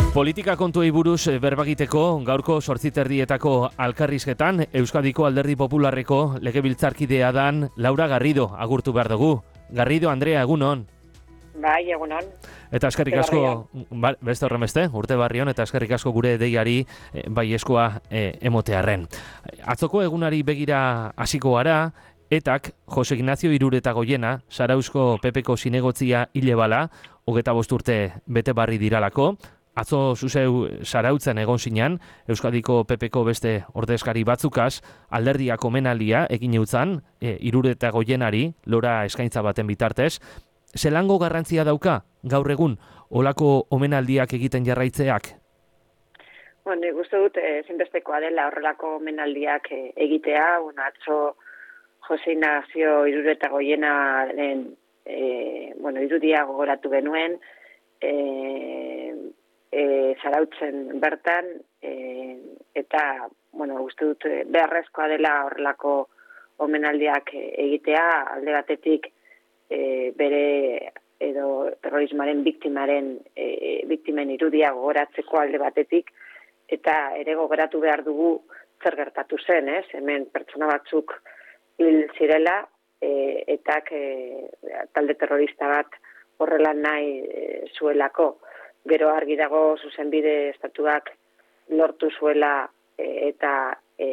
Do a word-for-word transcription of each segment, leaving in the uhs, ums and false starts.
Politika kontuei buruz berbagiteko gaurko zortziterdietako alkarrizketan Euskadiko Alderdi Popularreko legebiltzarkidea dan Laura Garrido agurtu behar dugu. Garrido, Andrea, egunon. Bai, egunon. Eta eskerrik asko, ba, beste horren beste, urte barrion, eta eskerrik asko gure deiari e, bai eskoa e, emotearren. Atzoko egunari begira hasiko gara, etak Jose Ignacio Iruretagoiena, Zarauzko Pepeko zinegotzia hile bala, hogeta bost urte bete barri diralako. Atzo zuzeu Zarautzen egon zinan, Euskadiko Pepeko beste ordezkari batzukaz, alderdiak omenaldia egin eutzan, e, Iruretagoienari, lora eskaintza baten bitartez. Zelango garrantzia dauka, gaur egun, olako omenaldiak egiten jarraitzeak? Bueno, nik uste dut, ezinbestekoa dela horrelako omenaldiak egitea, bueno, atzo Jose Ignacio Iruretagoienaren e, bueno, irudia gogoratu genuen, e, e, Zarautzen bertan, e, eta, bueno, uste dut, beharrezkoa dela horrelako omenaldiak egitea, alde batetik, E, bere edo terrorismoaren biktimaren e, biktimen irudia gogoratzeko alde batetik, eta ere gogoratu behar dugu zer gertatu zen, ez? Hemen pertsona batzuk hil zirela, e, eta e, talde terrorista bat horrela nahi e, zuelako. Gero argi dago zuzenbide estatuak lortu zuela e, eta e,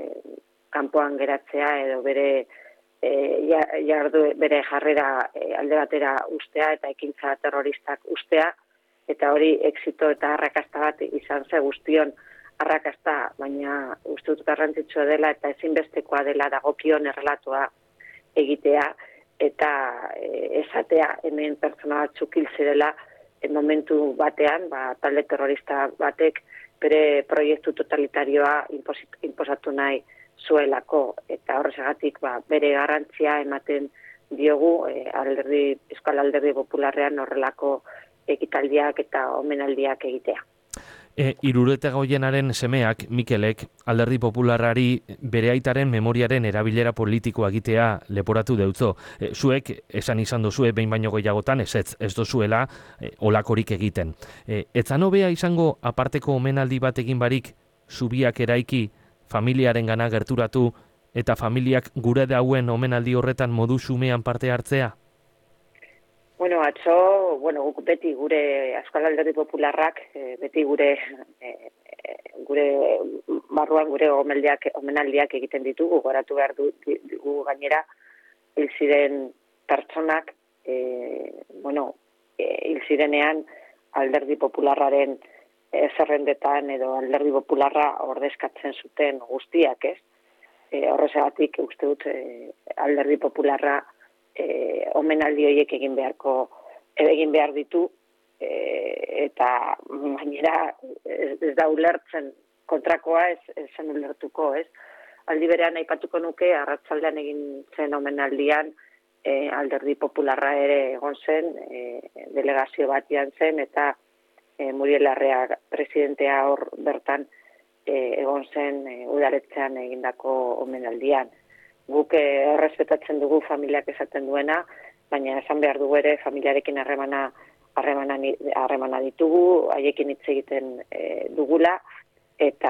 kanpoan geratzea edo bere E, jardu bere jarrera e, alde batera ustea eta ekintza terroristak ustea, eta hori exito eta arrakasta bat izan ze guztion arrakasta, baina uste dut garrantzitsua dela eta ezinbestekoa dela dagokion errelatua egitea eta e, esatea hemen pertsona batzuk hil zirela e, momentu batean, ba, talde terrorista batek bere proiektu totalitarioa inposatu nahi zuelako, eta horrezagatik ba, bere garrantzia ematen diogu e, alderdi, Euskal Alderdi Popularrean horrelako ekitaldiak eta omenaldiak egitea. E, Iruretagoienaren semeak, Mikelek, Alderdi Popularrari bere aitaren memoriaren erabilera politikoa egitea leporatu deutzo. E, zuek, esan izan duzue behin baino gehiagotan, ez ez, ez dozuela e, olakorik egiten. E, etzan hobea izango aparteko omenaldi bat egin barik, zubiak eraiki, familiaren gana gerturatu eta familiak gure dauen omenaldi horretan modu xumean parte hartzea? Bueno, atzo, bueno, guk beti gure Euskal Alderdi Popularrak, beti gure e, gure barruan gure omenaldiak, omenaldiak egiten ditugu, goratu behar dugu gainera hil ziren pertsonak, e, bueno, e, hil zirenean Alderdi Popularraren zerrendetan edo Alderdi Popularra ordezkatzen zuten guztiak, ez? E, horrezagatik uste dut e, Alderdi Popularra e, omenaldi horiek egin beharko egin behar ditu e, eta gainera ez, ez da ulertzen kontrakoa ez zen ulertuko, ez? Aldi berean aipatuko nuke arratsaldean egin zen omenaldian e, Alderdi Popularra ere egon zen, e, delegazio batian zen eta E, Muriel Larrea presidentea hor bertan e, egon zen e, udaletzean egindako omenaldian. Guk e, errespetatzen dugu familiak esaten duena, baina esan behar dugu ere familiarekin harremana harremana harremana ditugu, haiekin hitz egiten e, dugula, eta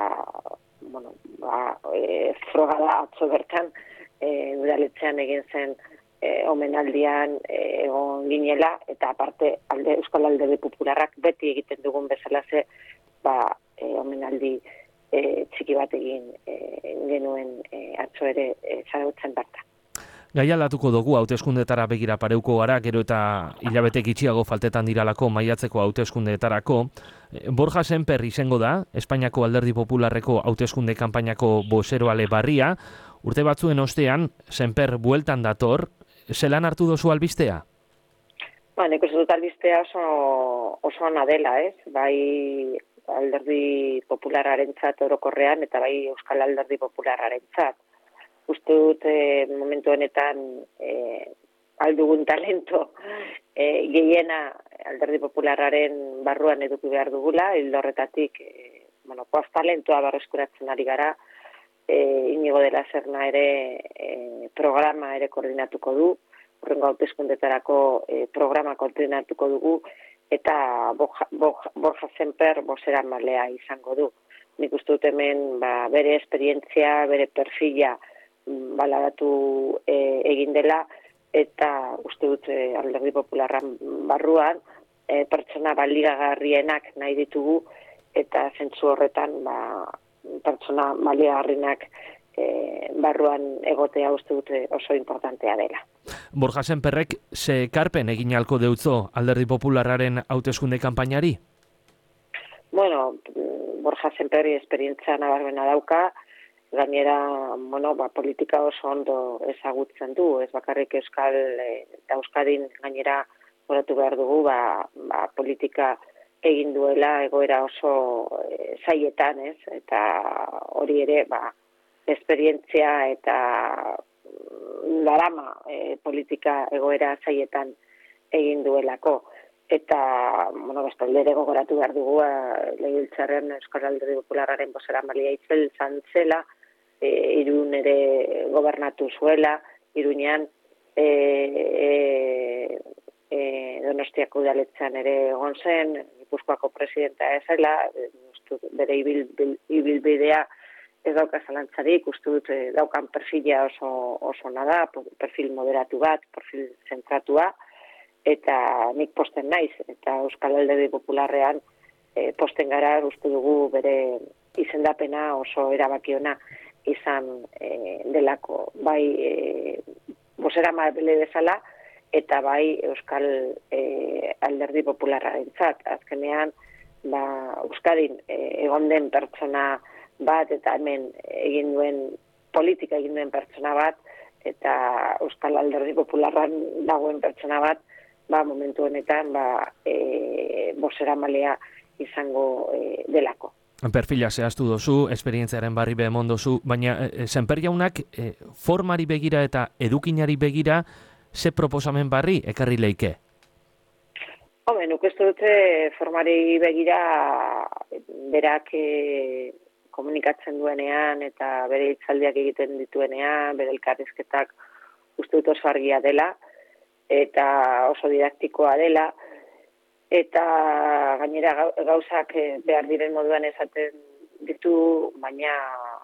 bueno, ba, e, froga da atzo bertan e, udaletzean egin zen E, omenaldian e, egon ginela, eta aparte alde, Euskal Alderdi Popularrak beti egiten dugun bezala ze ba, e, omenaldi e, txiki bat egin e, genuen e, atzo ere e, Zarautzen bertan. Gai aldatuko dugu hauteskundetara begira pareuko gara, gero eta hilabete gitxiago faltetan diralako maiatzeko hauteskundeetarako. Borja Semper izango da, Espainiako Alderdi Popularreko hauteskunde kanpainako bozeroale barria. Urte batzuen ostean, Semper bueltan dator. Zelan hartu dozu albistea? Ba, nik uste dut albistea oso, oso ona dela, ez? Bai Alderdi Popularrarentzat orokorrean eta bai Euskal Alderdi Popularrarentzat. Uste dut e, momentu honetan e, aldugun talento e, gehiena Alderdi Popularraren barruan eduki behar dugula, hildo horretatik e, bueno, koaz talentoa berreskuratzen ari gara, E, Inigo de la Serna ere e, programa ere koordinatuko du, horrengo hauteskundetarako e, programa koordinatuko dugu, eta Borja Semper bozera malea izango du. Nik uste dut hemen ba, bere esperientzia, bere perfila baladatu e, egin dela, eta uste dut e, Alderdi Popularran barruan e, pertsona baliagarrienak nahi ditugu, eta zentzu horretan ba, pertsona baliagarrienak e, barruan egotea uste dut oso importantea dela. Borja Semperrek ze ekarpen egin halko deutzo Alderdi Popularraren hauteskunde kanpainari? Bueno, Borja Semperri esperientzia nabarmena dauka, gainera, bueno, ba, politika oso ondo ezagutzen du, ez bakarrik Euskal e, Euskadin gainera goratu behar dugu, ba, ba, politika egin duela egoera oso e, zaietan, ez? Eta hori ere, ba, esperientzia eta darama e, politika egoera zaietan egin duelako. Eta, bueno, bestalde ere gogoratu behar dugu, legebiltzarrean Euskal Alderdi Popularraren bozeramailea Itzel izan zela, e, Irun ere gobernatu zuela, Iruñean e, e, e, Donostiako udaletxean ere egon zen, Gipuzkoako presidenta ezela, bere ibilbidea ez dauka zalantzarik, uste dut daukan perfila oso, oso nada, perfil moderatu bat, perfil zentratua, eta nik posten naiz, eta Euskal Alderdi Popularrean e, posten gara uste dugu bere izendapena oso erabakiona izan e, delako. Bai e, bozeramaile bezala, eta bai Euskal e, Alderdi Popularrarentzat. Azkenean, ba, Euskadin e, egon den pertsona bat, eta hemen egin duen politika egin duen pertsona bat, eta Euskal Alderdi Popularran dagoen pertsona bat, ba, momentu honetan ba, e, bozeramalea izango e, delako. Perfila zehaztu dozu, esperientziaren barri behemon dozu, baina e, Semper jaunak e, formari begira eta edukinari begira ze proposamen barri ekarri leike? Home, nuk ez dute formari begira berak e, komunikatzen duenean eta bere hitzaldiak egiten dituenean, bere elkarrizketak uste dut oso argia dela, eta oso didaktikoa dela, eta gainera gauzak behar diren moduan esaten ditu, baina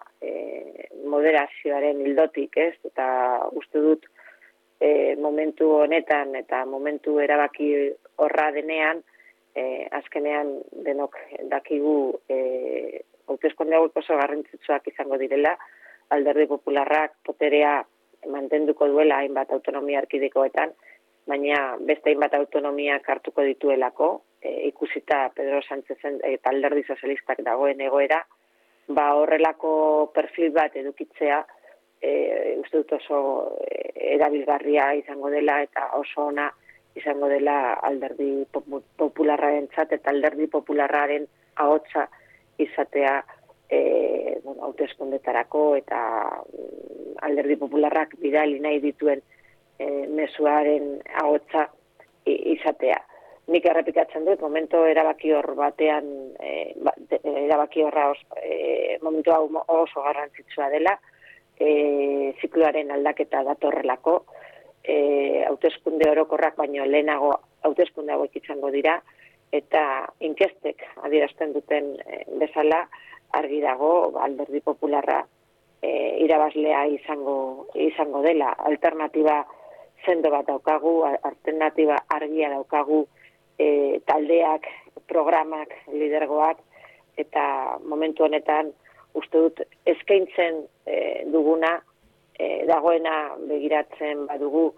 e, moderazioaren ildotik, ez? Eta uste dut e, momentu honetan eta momentu erabaki horra denean, e, azkenean denok dakigu e, hauteskunde hauek oso garrantzitsuak izango direla, Alderdi Popularrak poterea mantenduko duela hainbat autonomia erkidekoetan, baina beste hainbat autonomiak hartuko dituelako, e, ikusita Pedro Sánchezen eta Alderdi Sozialistak dagoen egoera, ba horrelako perfil bat edukitzea, e, uste dut oso erabilgarria izango dela eta oso ona izango dela Alderdi Popularrarentzat eta Alderdi Popularraren ahotsa izatea e, bueno, hauteskundetarako eta Alderdi Popularrak bidali nahi dituen E, mezuaren ahotsa izatea. Nik errepikatzen dut, momento erabaki hor batean, e, ba, de, erabaki horra os, e, momentu hau oso garrantzitsua dela, e, zikloaren aldaketa datorrelako, e, hauteskunde orokorrak baino lehenago hauteskunde hauek izango dira, eta inkestek adierazten duten e, bezala argi dago Alderdi Popularra e, irabazlea izango, izango dela. Alternatiba sendo bat daukagu, alternatiba argia daukagu, e, taldeak, programak, lidergoak, eta momentu honetan uste dut eskaintzen e, duguna, e, dagoena begiratzen badugu,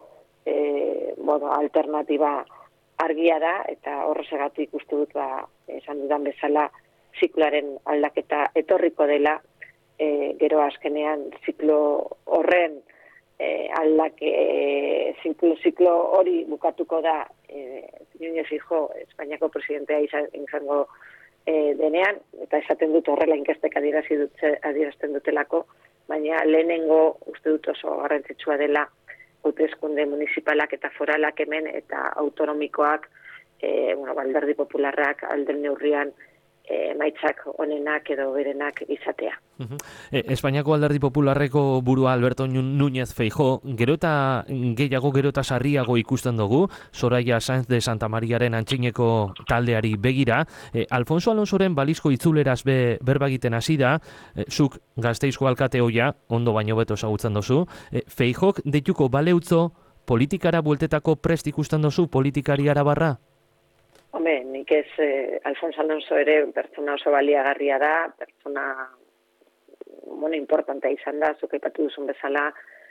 e, bueno, alternatiba argia da, eta horrezegatik uste dut ba, esan dudan bezala zikloaren aldaketa etorriko dela, e, gero azkenean ziklo horren E, aldake, e, ziklo, ziklo hori bukatuko da e, Núñez Fijo, Espainiako presidentea izango e, denean, eta esaten dut horrela inkestek adierazten dutelako, baina lehenengo uste dut oso garrantzitsua dela hauteskunde municipalak eta foralak hemen eta autonomikoak, e, bueno, Alderdi Popularrak alden neurrian emaitzak onenak edo berenak izatea. Uh-huh. E, Espainiako Alderdi Popularreko burua Alberto Núñez Feijóo, gero eta gehiago gero eta sarriago ikusten dugu, Soraya Sáenz de Santamariaren antxineko taldeari begira, e, Alfonso Alonsoren balizko itzuleraz be, berbagiten hasi da, e, zuk Gasteizko alkate hoia, ondo baino beto ezagutzen duzu, e, Feijóok deituko baleutzo politikara bueltetako prest ikusten duzu politikari arabarra? Hombre, nik ez eh, Alfonso Alonso ere pertsona oso baliagarria da, pertsona bueno, importantea izan da, zuk aipatu duzun bezala,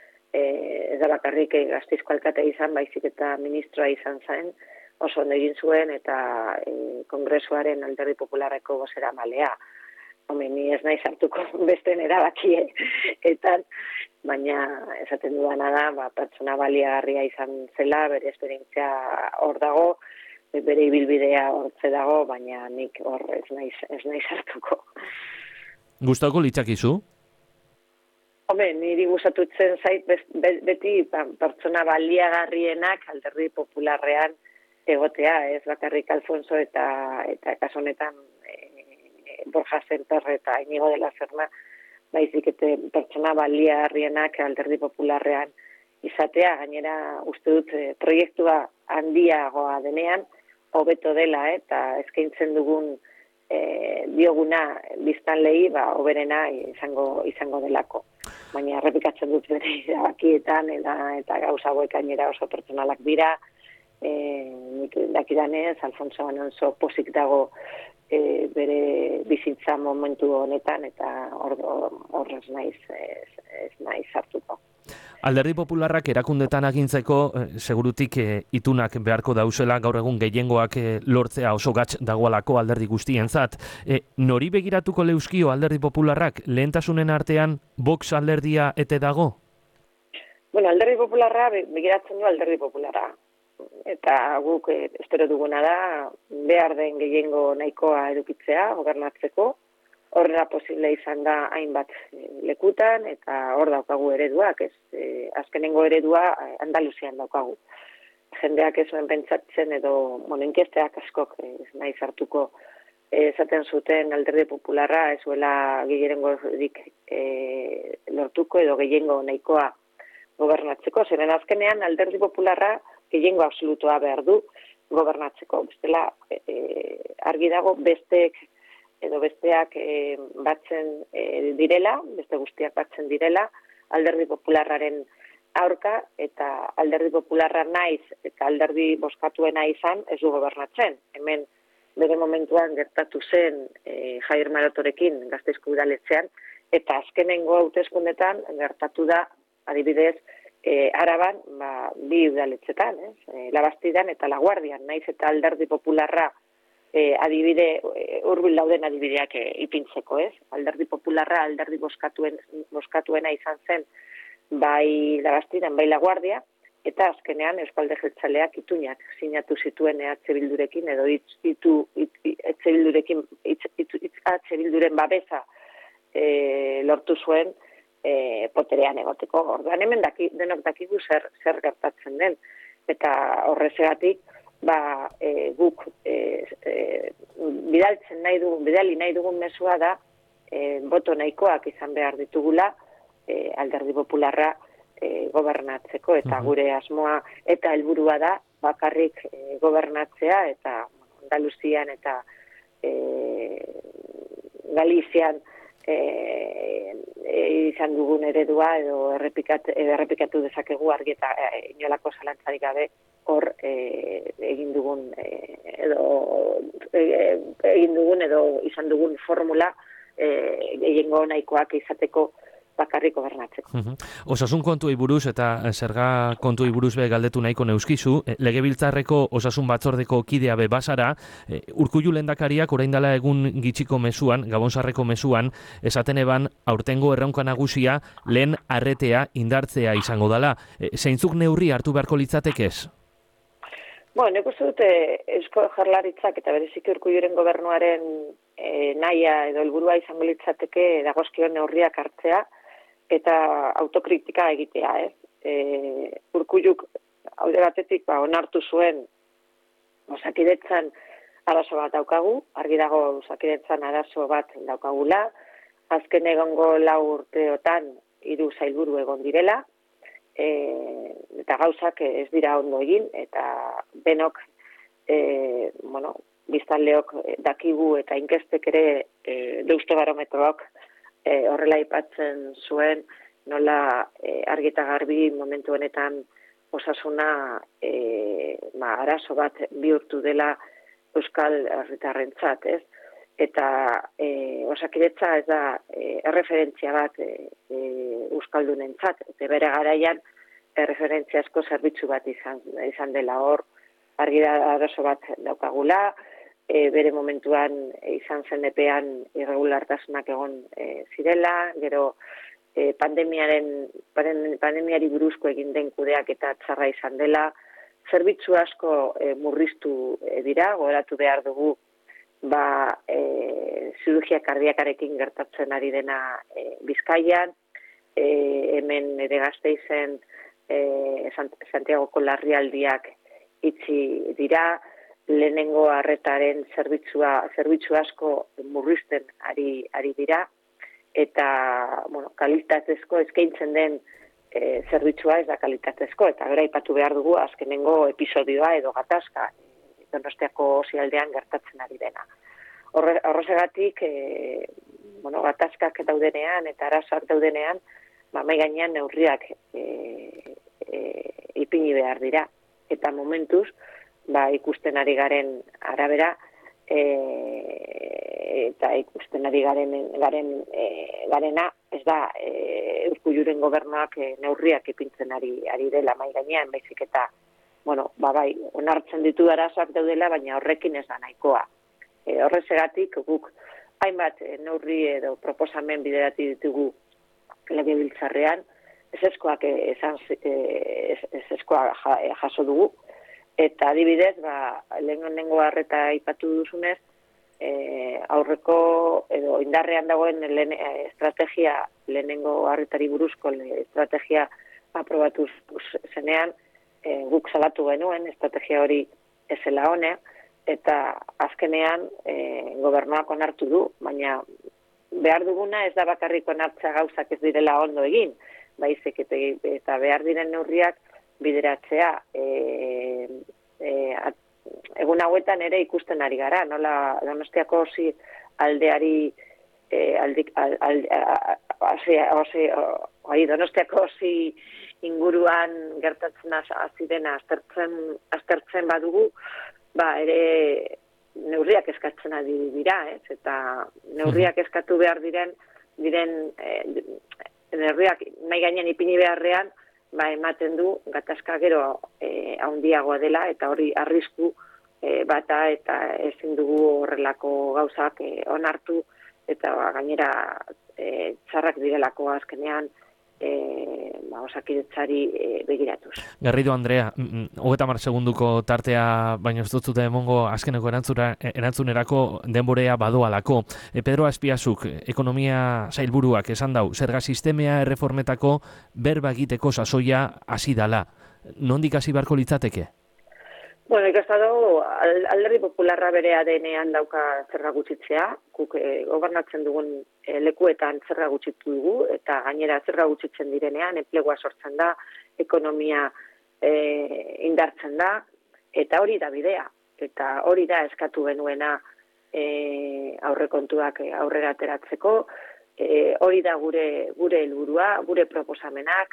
eh, ez da bakarrik Gasteizko alkate izan, baizik eta ministroa izan zen, oso ondo egin zuen eta eh, Kongresuaren Alderdi Popularreko bozera malea. Hombre, ni ez nahi sartuko besten erabakie, eta baina esaten dudana da, ba, pertsona baliagarria izan zela, bere esperientzia hor dago, bere ibilbidea hortze dago, baina nik hor ez naiz, ez naiz hartuko. Gustauko litzakizu? Hombre, niri gustatutzen zait beti pertsona baliagarrienak Alderdi Popularrean egotea, ez bakarrik Alfonso eta eta kasu honetan e, Borja Sémper eta Iñigo de la Serna, baizik eta pertsona baliagarrienak Alderdi Popularrean izatea, gainera uste dut e, proiektua handiagoa denean, hobeto dela, eh, eta eskaintzen dugun eh, dioguna biztanleei, ba, hoberena izango izango delako. Baina errepikatzen dut bere erabakietan eta eta gauza hauek gainera oso pertsonalak dira. Eh, nik dakidanez Alfonso Alonso pozik dago eh, bere bizitza momentu honetan eta hor hor ez naiz ez, ez naiz hartuko. Alderdi Popularrak erakundetan agintzeko eh, segurutik eh, itunak beharko dauzela gaur egun gehiengoak eh, lortzea oso gatz dagoalako alderdi guztientzat. Eh, nori begiratuko leuzkio Alderdi Popularrak lehentasunen artean Vox alderdia ete dago? Bueno, Alderdi Popularra begiratzen du Alderdi Popularra. Eta guk eh, espero duguna da behar den gehiengo nahikoa edukitzea gobernatzeko. Horrela posible izan da hainbat lekutan, eta hor daukagu ereduak, ez, e, azkenengo eredua Andaluzian daukagu. Jendeak ez zuen pentsatzen edo, bueno, inkesteak askok ez nahi zartuko esaten zuten Alderdi Popularra ez zuela gehiengorik e, lortuko edo gehiengo nahikoa gobernatzeko. Zeren azkenean Alderdi Popularra gehiengo absolutoa behar du gobernatzeko. Bestela, e, argi dago besteek edo besteak e, batzen e, direla, beste guztiak batzen direla, Alderdi Popularraren aurka, eta Alderdi Popularra naiz, eta Alderdi bozkatuena izan, ez du gobernatzen. Hemen, bere momentuan gertatu zen e, Jair Marotorekin Gasteizko udaletxean, eta azkenengo hauteskundetan gertatu da, adibidez, e, Araban, ba, bi udaletxetan, ez? E, Labastidan eta Laguardian, naiz eta Alderdi Popularra E, adibide, hurbil dauden adibideak e, ipintzeko, ez? Alderdi Popularra, alderdi bozkatuen, bozkatuena izan zen bai Labastidan, bai Laguardia, eta azkenean Euskal Jeltzaleak itunak sinatu zituen E H Bildurekin, edo itzu E H Bildurekin, E H Bilduren babesa e, lortu zuen e, poterean egoteko. Orduan hemen daki, denok dakigu zer, zer gertatzen den, eta horrezegatik, ba, e, guk e, e, bidaltzen nahi dugun, bidali nahi dugun mezua da, e, boto nahikoak izan behar ditugula e, Alderdi Popularra e, gobernatzeko, eta gure asmoa eta helburua da bakarrik e, gobernatzea, eta Andaluzian eta e, Galizian e, e, izan dugun eredua edo errepikat, errepikatu dezakegu argi eta e, inolako zalantzarik gabe hor e, egin dugun e, edo e, egin dugun edo izan dugun formula e, gehiengo nahikoak izateko bakarrik gobernatzeko. Uh-huh. Osasun kontuei buruz eta zerga kontuei buruz be galdetu nahiko neuzkizu, Legebiltzarreko Osasun Batzordeko kidea be basara, e, Urkullu lehendakariak orain dela egun gitxiko mezuan, Gabonsarreko mezuan, esaten eban aurtengo erronka nagusia lehen arretea indartzea izango dela. E, zeintzuk neurri hartu beharko litzatekez? Bueno, nik uste dute Eusko Jaurlaritzak eta bereziki Urkulluren gobernuaren e, nahia edo helburua izango litzateke dagozkion neurriak hartzea eta autokritika egitea, ez? E, Urkulluk alde batetik ba, onartu zuen Osakidetzan arazo bat daukagu, argi dago Osakidetzan arazo bat daukagula, azken egongo lau urteotan hiru sailburu egon direla, e, eta gauzak ez dira ondo egin, eta benok, e, bueno, biztanleok dakigu eta inkestek ere e, deustobarometroak e, horrela aipatzen zuen, nola e, argi eta garbi momentu honetan osasuna e, ma, arazo bat bihurtu dela Euskal Herritarrentzat, ez? Eta e, Osakidetza ez da e, erreferentzia bat e, e, Euskaldunentzat, eta bere garaian erreferentziazko zerbitzu bat izan, izan dela hor, argi da arazo bat daukagula, e, bere momentuan e, izan zen epean irregulartasunak egon e, zirela, gero e, pandemiaren, pandemiari buruzko egin den kudeak eta txarra izan dela, zerbitzu asko e, murriztu e, dira, gogoratu behar dugu, ba, e, zirurgia kardiakarekin gertatzen ari dena e, Bizkaian, e, hemen ere Gasteizen e, Santiagoko larrialdiak itxi dira, lehenengo arretaren zerbitzua, zerbitzu asko murrizten ari, ari dira, eta bueno, kalitatezko eskaintzen den e, zerbitzua ez da kalitatezko, eta gara aipatu behar dugu azkenengo episodioa edo gatazka Donostiako zialdean gertatzen ari dena. Horre, horregatik, e, bueno, gatazkak daudenean eta arazoak daudenean, ba, mai gainean neurriak e, e, ipini behar dira. Eta momentuz, ba, ikusten ari garen arabera, e, eta ikusten ari garen, garen e, garena, ez da, e, Urkulluren gobernuak e, neurriak ipintzen ari, ari dela mai gainean, baizik eta bueno, ba bai, onartzen ditu arazoak daudela, baina horrekin ez da nahikoa. E, horrezegatik, guk hainbat e, neurri edo proposamen biderati ditugu legebiltzarrean, ezeskoak esan ezeskoa jaso dugu, eta adibidez, ba, lehenengo arreta aipatu duzunez, e, aurreko edo indarrean dagoen lehen, estrategia, lehenengo arretari buruzko estrategia aprobatu zenean, E, guk salatu genuen, estrategia hori ezela honea, eta azkenean e, gobernuak onartu du, baina behar duguna ez da bakarrik onartzea gauzak ez direla ondo egin, baizik eta, eta behar diren neurriak bideratzea. E, e, at, egun hauetan ere ikusten ari gara, nola Donostiako osi aldeari e, aldik, al, al, osi, osi, osi, Donostiako osi inguruan gertatzen hasi dena aztertzen, aztertzen badugu, ba ere neurriak eskatzen ari dira, ez? Eta neurriak eskatu behar diren, diren eh, neurriak nahi gainean ipini beharrean, ba ematen du gatazka gero eh, handiagoa dela, eta hori arrisku eh, bata eta ezin dugu horrelako gauzak eh, onartu, eta ba, gainera eh, txarrak direlako azkenean, E, ba, Osakidetzari e, begiratuz. Garrido Andrea, hogeita hamar segunduko tartea baino ez dutzute emongo azkeneko erantzura, erantzunerako denborea badoalako. E, Pedro Azpiazuk, ekonomia sailburuak esan dau, zerga sistemea erreformetako berba egiteko sasoia hasi dala. Nondik hasi beharko litzateke? Bueno, ikastado, alderdi popularra bere A D N-ean dauka zerga gutxitzea, guk e, gobernatzen dugun e, lekuetan zerga gutxitu dugu, eta gainera zerga gutxitzen direnean, enplegua sortzen da, ekonomia e, indartzen da, eta hori da bidea, eta hori da eskatu genuena e, aurrekontuak aurrera ateratzeko, e, hori da gure gure helburua, gure proposamenak,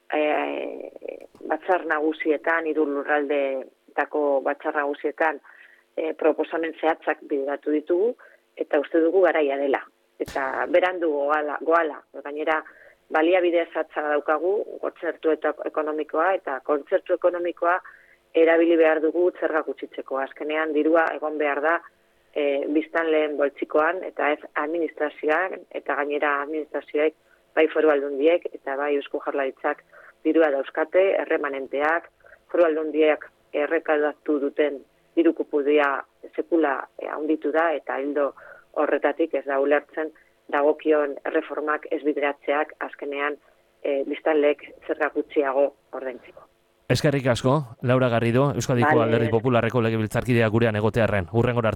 e, batzar nagusietan, hiru lurralde tako batzar nagusietan e, proposamen zehatzak bideratu ditugu, eta uste dugu garaia dela. Eta berandu goala, goala. Gainera, baliabide zatza daukagu, kontzertu eta ekonomikoa, eta kontzertu ekonomikoa erabili behar dugu zerga gutxitzeko. Azkenean, dirua egon behar da e, biztanleen boltsikoan, eta ez administrazioan, eta gainera administrazioek, bai foru aldundiek, eta bai Eusko Jaurlaritzak dirua dauzkate, erremanenteak, foru aldundiek errekaldatu duten diru kopudia sekula handitu da, eta hildo horretatik ez da ulertzen dagokion erreformak ez bideratzeak azkenean e, biztanleek zerga gutxiago ordaintzeko. Eskerrik asko, Laura Garrido, Euskadiko vale. Alderdi Popularreko legebiltzarkidea gurean egotearren. Hurrengora arte.